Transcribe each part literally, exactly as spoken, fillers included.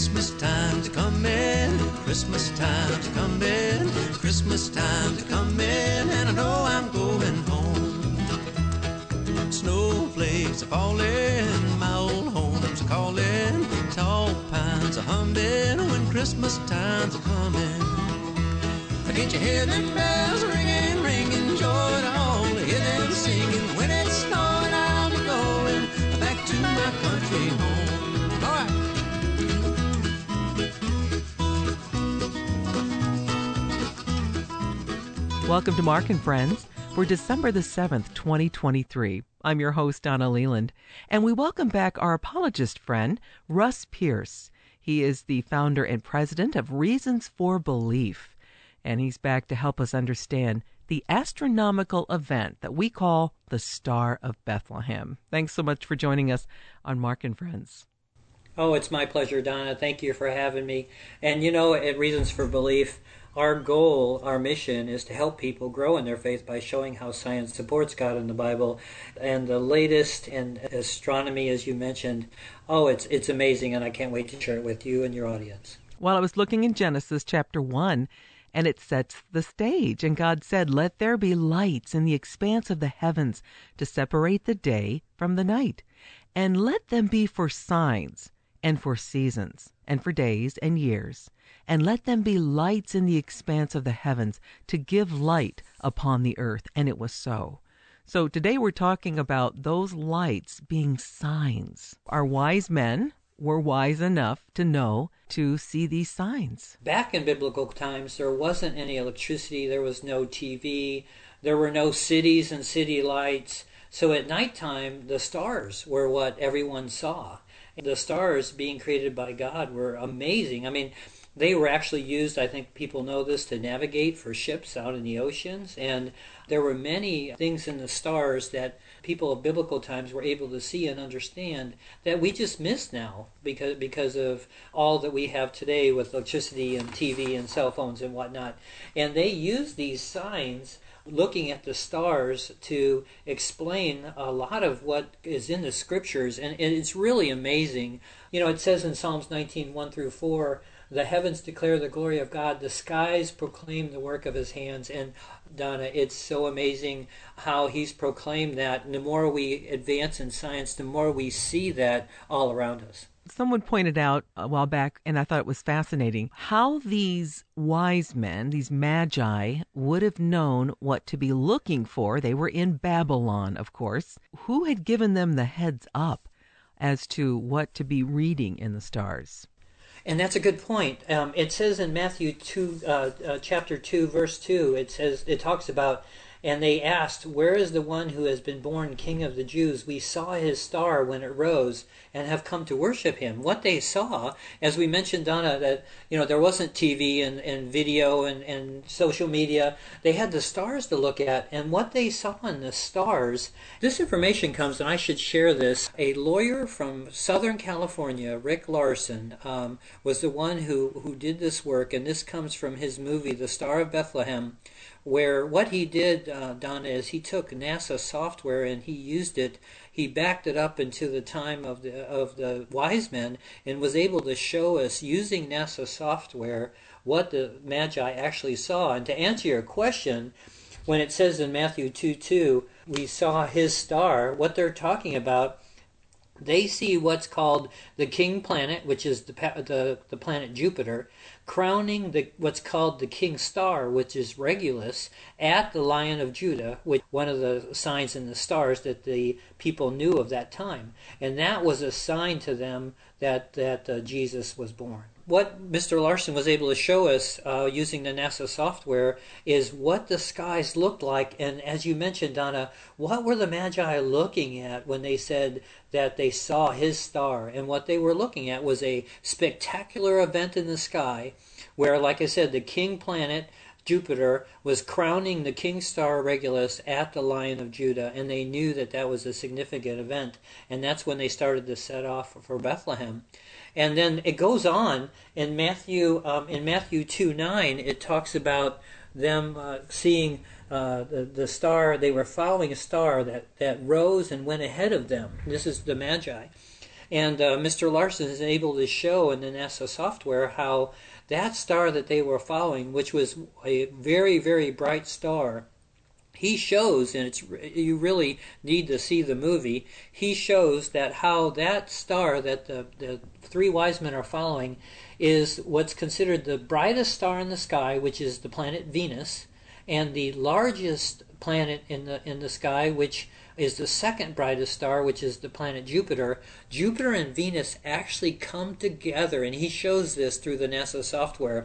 Christmas time's coming, Christmas time's coming, Christmas time's coming, and I know I'm going home. Snowflakes are falling, my old home's calling, tall pines are humming when Christmas time's coming. Can't you hear them bells ringing, ringing joy to all, hear them singing, when it's snowing I'll be going back to my country home. All right. Welcome to Mark and Friends for December the seventh, twenty twenty-three. I'm your host, Donna Leland, and we welcome back our apologist friend, Russ Pierce. He is the founder and president of Reasons for Belief, and he's back to help us understand the astronomical event that we call the Star of Bethlehem. Thanks so much for joining us on Mark and Friends. Oh, it's my pleasure, Donna. Thank you for having me. And you know, at Reasons for Belief, our goal, our mission, is to help people grow in their faith by showing how science supports God in the Bible. And the latest in astronomy, as you mentioned, oh, it's it's amazing, and I can't wait to share it with you and your audience. Well, I was looking in Genesis chapter one, and it sets the stage. And God said, "Let there be lights in the expanse of the heavens to separate the day from the night, and let them be for signs and for seasons and for days and years. And let them be lights in the expanse of the heavens to give light upon the earth." And it was so. So today we're talking about those lights being signs. Our wise men were wise enough to know to see these signs. Back in biblical times, there wasn't any electricity, there was no T V, there were no cities and city lights. So at nighttime, the stars were what everyone saw. The stars being created by God were amazing. I mean, they were actually used, I think people know this, to navigate for ships out in the oceans. And there were many things in the stars that people of biblical times were able to see and understand that we just miss now because because of all that we have today with electricity and T V and cell phones and whatnot. And they use these signs, looking at the stars, to explain a lot of what is in the scriptures. And it's really amazing. You know, it says in Psalms nineteen, one through four, "The heavens declare the glory of God. The skies proclaim the work of his hands." And Donna, it's so amazing how he's proclaimed that. And the more we advance in science, the more we see that all around us. Someone pointed out a while back, and I thought it was fascinating, how these wise men, these magi, would have known what to be looking for. They were in Babylon, of course. Who had given them the heads up as to what to be reading in the stars? And that's a good point. Um, it says in Matthew two, uh, uh, chapter two, verse two, it says, it talks about, "And they asked, 'Where is the one who has been born King of the Jews? We saw his star when it rose and have come to worship him.'" What they saw, as we mentioned, Donna, that you know there wasn't T V and, and video and, and social media. They had the stars to look at, and what they saw in the stars, this information comes, and I should share this. A lawyer from Southern California, Rick Larson, um, was the one who, who did this work, and this comes from his movie, The Star of Bethlehem, where what he did, uh, Donna, is he took NASA software and he used it, he backed it up into the time of the of the wise men, and was able to show us, using NASA software, what the Magi actually saw. And to answer your question, when it says in Matthew two two, "We saw his star," what they're talking about, they see what's called the king planet, which is the the, the planet Jupiter, crowning the what's called the king star, which is Regulus, at the Lion of Judah, which one of the signs in the stars that the people knew of that time. And that was a sign to them that, that uh, Jesus was born. What Mister Larson was able to show us uh, using the NASA software is what the skies looked like. And as you mentioned, Donna, what were the Magi looking at when they said that they saw his star? And what they were looking at was a spectacular event in the sky where, like I said, the king planet, Jupiter, was crowning the king star Regulus at the Lion of Judah, and they knew that that was a significant event. And that's when they started to set off for Bethlehem. And then it goes on in Matthew um, in Matthew two nine. It talks about them uh, seeing uh, the the star. They were following a star that, that rose and went ahead of them. This is the Magi, And uh, Mister Larson is able to show in the NASA software how that star that they were following, which was a very, very bright star, he shows, and it's you really need to see the movie, he shows that how that star that the, the three wise men are following is what's considered the brightest star in the sky, which is the planet Venus, and the largest planet in the in the sky, which is the second brightest star, which is the planet Jupiter. Jupiter and Venus actually come together, and he shows this through the NASA software.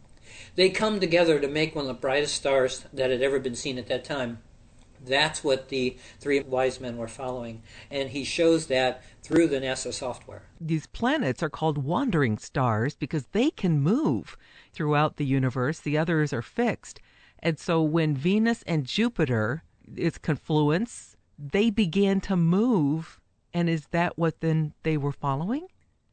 They come together to make one of the brightest stars that had ever been seen at that time. That's what the three wise men were following, and he shows that through the NASA software. These planets are called wandering stars because they can move throughout the universe. The others are fixed. And so when Venus and Jupiter is confluence, they began to move. And is that what then they were following?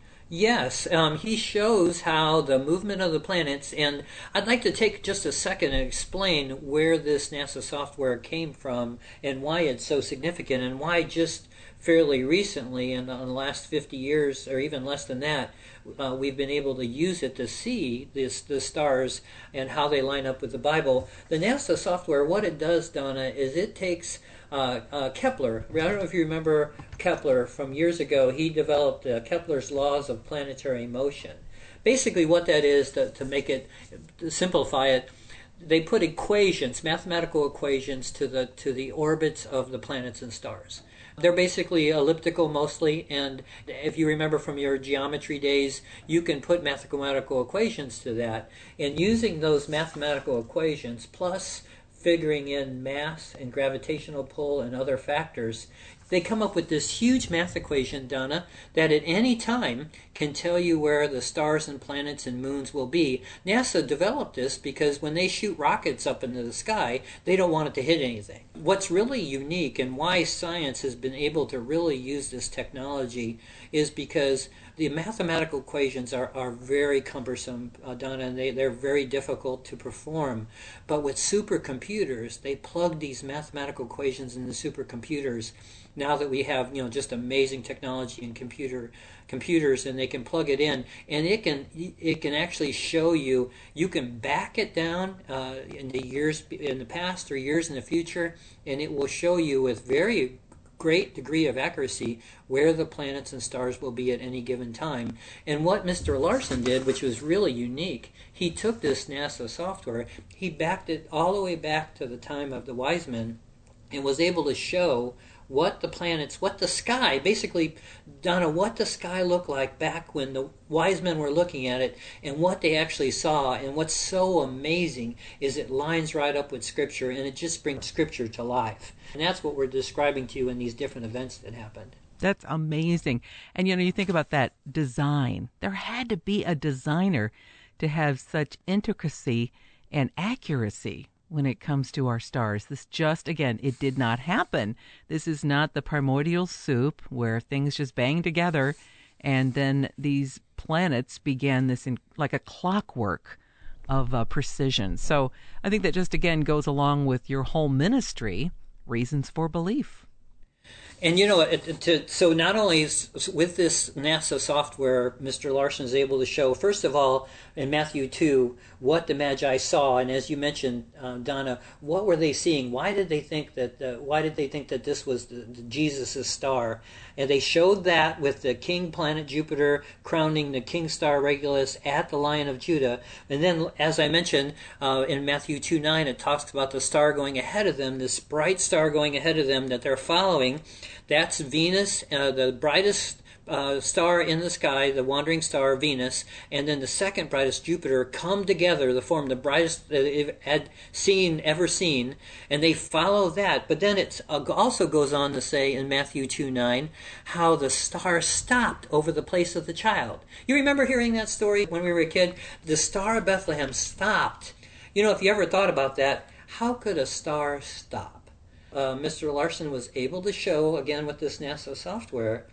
Yes, um, he shows how the movement of the planets, and I'd like to take just a second and explain where this NASA software came from and why it's so significant, and why just fairly recently, in the last fifty years or even less than that, uh, we've been able to use it to see this, the stars and how they line up with the Bible. The NASA software, what it does, Donna, is it takes Uh, uh, Kepler. I don't know if you remember Kepler from years ago. He developed uh, Kepler's laws of planetary motion. Basically what that is, to, to make it, to simplify it, they put equations, mathematical equations to the to the orbits of the planets and stars. They're basically elliptical mostly, and if you remember from your geometry days, you can put mathematical equations to that. And using those mathematical equations plus figuring in mass and gravitational pull and other factors, they come up with this huge math equation, Donna, that at any time can tell you where the stars and planets and moons will be. NASA developed this because when they shoot rockets up into the sky, they don't want it to hit anything. What's really unique and why science has been able to really use this technology is because the mathematical equations are, are very cumbersome, uh, Donna, and they, they're very difficult to perform. But with supercomputers, they plug these mathematical equations in the supercomputers. Now that we have, you know, just amazing technology in computer computers, and they can plug it in, and it can it can actually show you. You can back it down uh, in the years in the past or years in the future, and it will show you with very great degree of accuracy where the planets and stars will be at any given time. And what Mister Larson did, which was really unique, he took this NASA software, he backed it all the way back to the time of the wise men, and was able to show what the planets, what the sky, basically, Donna, what the sky looked like back when the wise men were looking at it, and what they actually saw. And what's so amazing is it lines right up with Scripture, and it just brings Scripture to life. And that's what we're describing to you in these different events that happened. That's amazing. And, you know, you think about that design. There had to be a designer to have such intricacy and accuracy when it comes to our stars. This just, again, it did not happen. This is not the primordial soup where things just bang together and then these planets began this in, like a clockwork of uh, precision. So I think that just, again, goes along with your whole ministry, Reasons for Belief. And you know, it, to, so not only is, with this NASA software, Mister Larson is able to show, first of all, in Matthew two, what the Magi saw, and as you mentioned, uh, Donna, what were they seeing? Why did they think that? Uh, why did they think that this was the, the Jesus' star? And they showed that with the king planet Jupiter crowning the king star Regulus at the Lion of Judah. And then, as I mentioned, uh, in Matthew two nine, it talks about the star going ahead of them, this bright star going ahead of them that they're following. That's Venus, uh, the brightest uh, star in the sky, the wandering star Venus, and then the second brightest Jupiter come together to form the brightest that they've had seen, ever seen, and they follow that. But then it also goes on to say in Matthew two nine how the star stopped over the place of the child. You remember hearing that story when we were a kid? The star of Bethlehem stopped. You know, if you ever thought about that, how could a star stop? Uh, Mister Larson was able to show, again with this NASA software,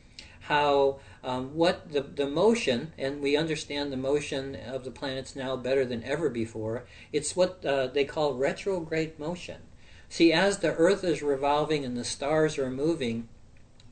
how um, what the, the motion, and we understand the motion of the planets now better than ever before, it's what uh, they call retrograde motion. See, as the Earth is revolving and the stars are moving,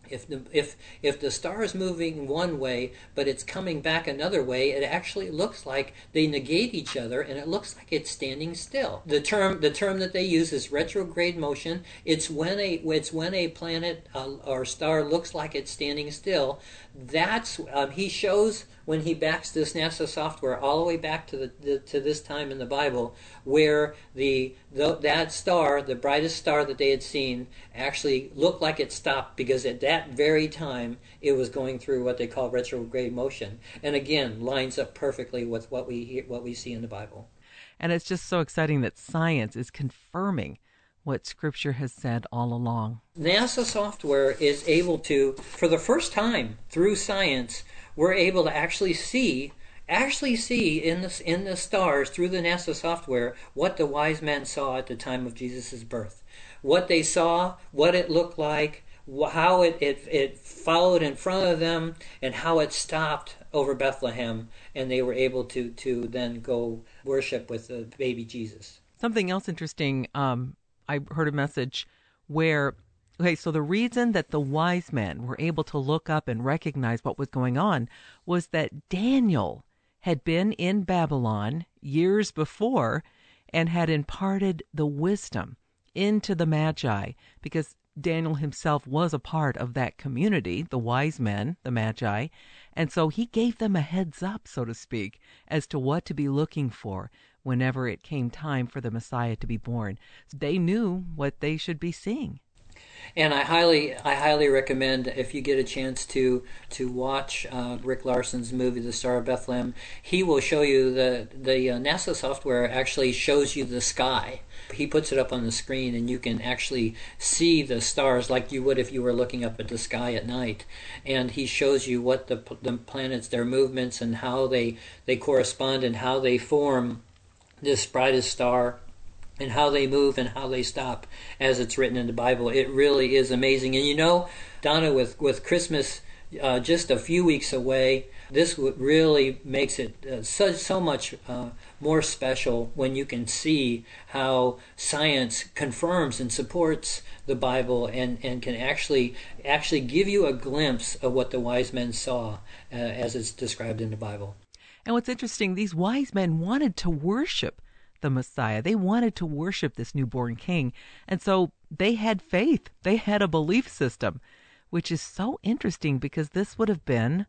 If the if if the star is moving one way, but it's coming back another way, it actually looks like they negate each other, and it looks like it's standing still. The term the term that they use is retrograde motion. It's when a it's when a planet uh, or star looks like it's standing still. That's um, he shows when he backs this NASA software all the way back to the, the to this time in the Bible, where the, the that star, the brightest star that they had seen, actually looked like it stopped, because at that very time it was going through what they call retrograde motion, and again lines up perfectly with what we hear, what we see in the Bible. And it's just so exciting that science is confirming what Scripture has said all along. NASA software is able to, for the first time through science, we're able to actually see, actually see in the in the stars through the NASA software what the wise men saw at the time of Jesus' birth, what they saw, what it looked like, how it, it it followed in front of them, and how it stopped over Bethlehem, and they were able to to then go worship with the baby Jesus. Something else interesting. Um, I heard a message where, okay, so the reason that the wise men were able to look up and recognize what was going on was that Daniel had been in Babylon years before and had imparted the wisdom into the Magi, because Daniel himself was a part of that community, the wise men, the Magi, and so he gave them a heads up, so to speak, as to what to be looking for whenever it came time for the Messiah to be born. They knew what they should be seeing. And I highly, I highly recommend, if you get a chance to to watch uh, Rick Larson's movie, The Star of Bethlehem. He will show you the the uh, NASA software actually shows you the sky. He puts it up on the screen, and you can actually see the stars like you would if you were looking up at the sky at night. And he shows you what the the planets, their movements, and how they they correspond, and how they form this brightest star, and how they move and how they stop, as it's written in the Bible. It really is amazing. And you know, Donna, with, with Christmas uh, just a few weeks away, this really makes it uh, so, so much uh, more special when you can see how science confirms and supports the Bible, and, and can actually actually give you a glimpse of what the wise men saw uh, as it's described in the Bible. And what's interesting, these wise men wanted to worship the Messiah. They wanted to worship this newborn king. And so they had faith. They had a belief system, which is so interesting because this would have been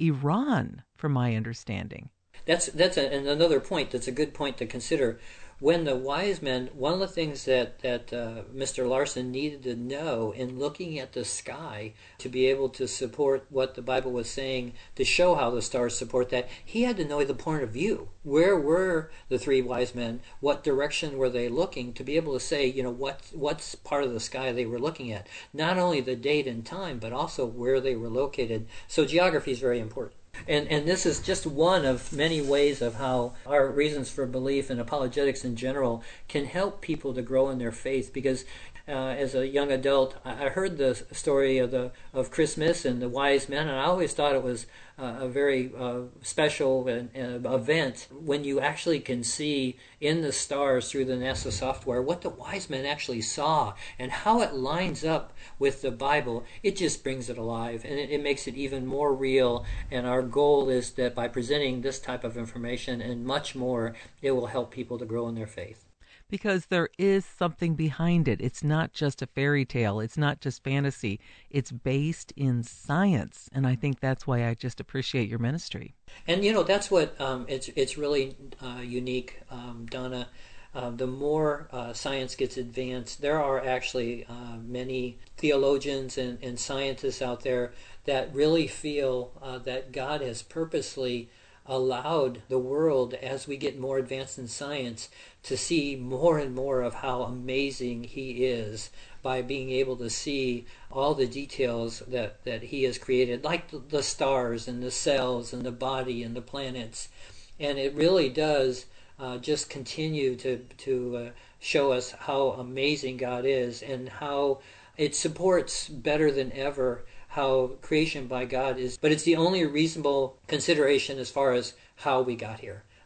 Iran, from my understanding. That's that's a, another point that's a good point to consider. When the wise men, one of the things that, that uh, Mister Larson needed to know in looking at the sky to be able to support what the Bible was saying, to show how the stars support that, he had to know the point of view. Where were the three wise men? What direction were they looking? To be able to say, you know, what what's part of the sky they were looking at. Not only the date and time, but also where they were located. So geography is very important. And and this is just one of many ways of how our reasons for belief and apologetics in general can help people to grow in their faith. Because uh, as a young adult, I heard the story of the of Christmas and the wise men, and I always thought it was uh, a very uh, special and, uh, event when you actually can see in the stars through the NASA software what the wise men actually saw and how it lines up with the Bible. It just brings it alive, and it, it makes it even more real. And our goal is that by presenting this type of information and much more, it will help people to grow in their faith. Because there is something behind it. It's not just a fairy tale. It's not just fantasy. It's based in science. And I think that's why I just appreciate your ministry. And, you know, that's what um, it's it's really uh, unique, um, Donna. Uh, the more uh, science gets advanced, there are actually uh, many theologians and, and scientists out there that really feel uh, that God has purposely allowed the world, as we get more advanced in science, to see more and more of how amazing he is by being able to see all the details that, that he has created, like the, the stars and the cells and the body and the planets. And it really does uh, just continue to, to uh, show us how amazing God is, and how it supports better than ever how creation by God is. But it's the only reasonable consideration as far as how we got here.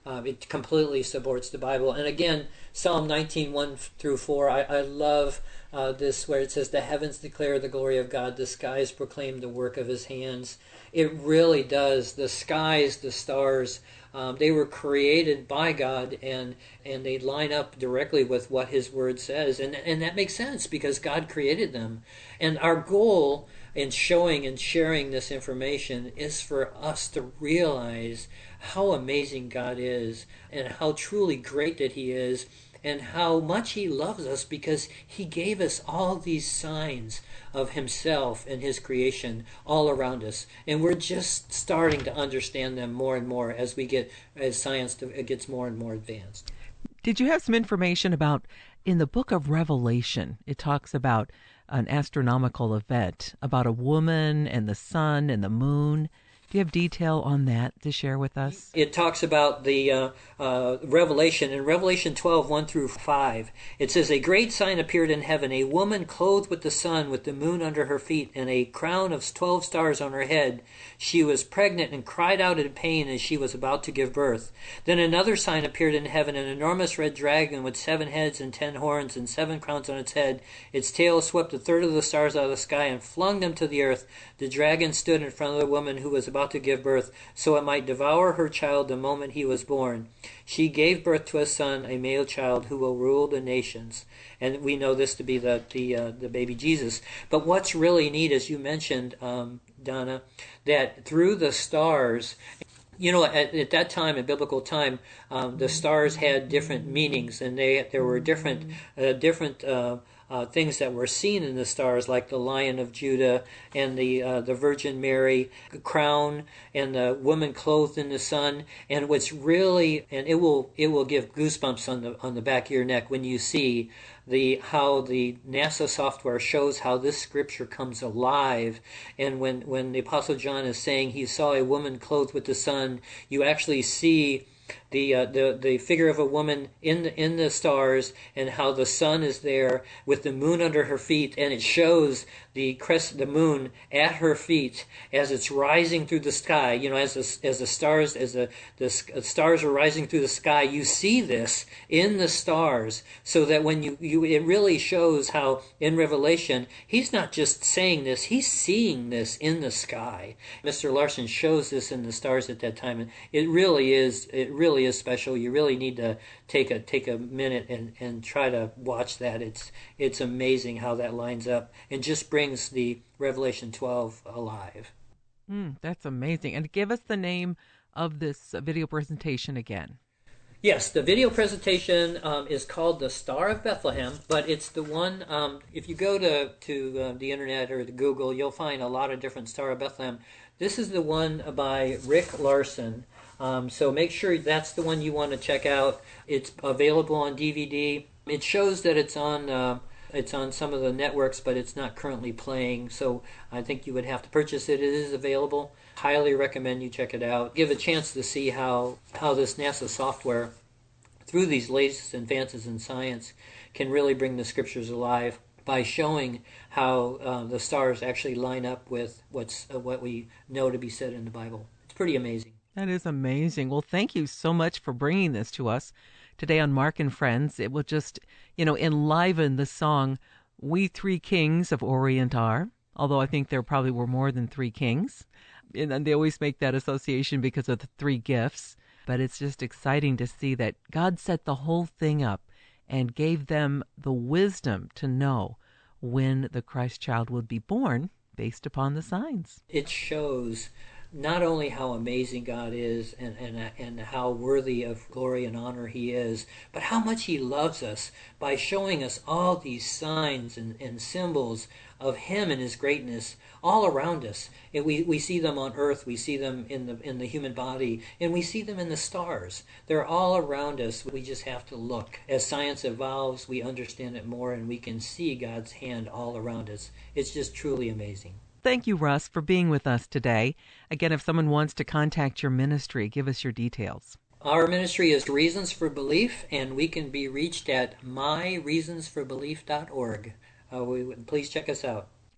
Um, it completely supports the Bible. And again, Psalm nineteen, one through four, I, I love uh, this where it says, the heavens declare the glory of God, the skies proclaim the work of his hands. It really does. The skies, the stars, um, they were created by God, and and they line up directly with what his word says. And, and that makes sense because God created them. And our goal in showing and sharing this information is for us to realize how amazing God is and how truly great that he is and how much he loves us because he gave us all these signs of himself and his creation all around us. And we're just starting to understand them more and more as we get, as science gets more and more advanced. Did you have some information about, in the book of Revelation, it talks about an astronomical event, about a woman and the sun and the moon. Do you have detail on that to share with us? It talks about the uh, uh, Revelation. In Revelation twelve, one through five, it says, a great sign appeared in heaven, a woman clothed with the sun, with the moon under her feet, and a crown of twelve stars on her head. She was pregnant and cried out in pain as she was about to give birth. Then another sign appeared in heaven, an enormous red dragon with seven heads and ten horns and seven crowns on its head. Its tail swept a third of the stars out of the sky and flung them to the earth. The dragon stood in front of the woman who was about to give birth, so it might devour her child the moment he was born. She gave birth to a son, a male child, who will rule the nations. And we know this to be the the, uh, the baby Jesus. But what's really neat, as you mentioned, um, Donna, that through the stars, you know, at, at that time, in biblical time, um, the stars had different meanings, and they there were different uh, different uh, uh, things that were seen in the stars, like the Lion of Judah and the uh, the Virgin Mary crown and the woman clothed in the sun. And what's really, and it will it will give goosebumps on the on the back of your neck when you see the how the NASA software shows how this scripture comes alive. And when when the Apostle John is saying he saw a woman clothed with the sun, you actually see the uh, the the figure of a woman in the in the stars, and how the sun is there with the moon under her feet, and it shows the crest the moon at her feet as it's rising through the sky. You know, as the, as the stars as the the stars are rising through the sky, you see this in the stars, so that when you you it really shows how in Revelation he's not just saying this, he's seeing this in the sky. Mister Larson shows this in the stars at that time, and it really is it really is special. You really need to take a take a minute and, and try to watch that. It's it's amazing how that lines up and just brings the Revelation twelve alive. Mm, that's amazing. And give us the name of this video presentation again. Yes, the video presentation um, is called The Star of Bethlehem, but it's the one, um, if you go to, to uh, the internet or the Google, you'll find a lot of different Star of Bethlehem. This is the one by Rick Larson. Um, so make sure that's the one you want to check out. It's available on D V D. It shows that it's on uh, it's on some of the networks, but it's not currently playing. So I think you would have to purchase it. It is available. Highly recommend you check it out. Give a chance to see how how this NASA software, through these latest advances in science, can really bring the scriptures alive by showing how uh, the stars actually line up with what's uh, what we know to be said in the Bible. It's pretty amazing. That is amazing. Well, thank you so much for bringing this to us today on Mark and Friends. It will just, you know, enliven the song, We Three Kings of Orient Are, although I think there probably were more than three kings. And they always make that association because of the three gifts. But it's just exciting to see that God set the whole thing up and gave them the wisdom to know when the Christ child would be born based upon the signs. It shows not only how amazing God is and, and, and how worthy of glory and honor he is, but how much he loves us by showing us all these signs and, and symbols of him and his greatness all around us. And we, we see them on earth, we see them in the in the human body, and we see them in the stars. They're all around us. We just have to look. As science evolves, we understand it more, and we can see God's hand all around us. It's just truly amazing. Thank you, Russ, for being with us today. Again, if someone wants to contact your ministry, give us your details. Our ministry is Reasons for Belief, and we can be reached at my reasons for belief dot org. Uh, we, please check us out.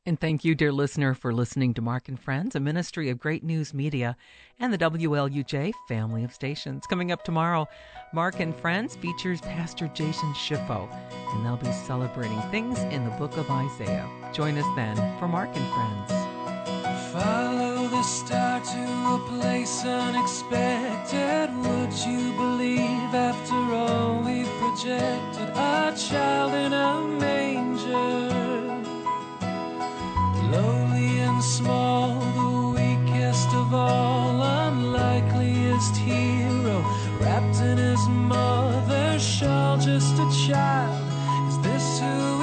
And thank you, dear listener, for listening to Mark and Friends, a ministry of Great News Media and the W L U J family of stations. Coming up tomorrow, Mark and Friends features Pastor Jason Schiffo, and they'll be celebrating things in the book of Isaiah. Join us then for Mark and Friends. Follow the star to a place unexpected. Would you believe after all we've projected? A child in a manger, lowly and small, the weakest of all, unlikeliest hero, wrapped in his mother's shawl, just a child. Is this who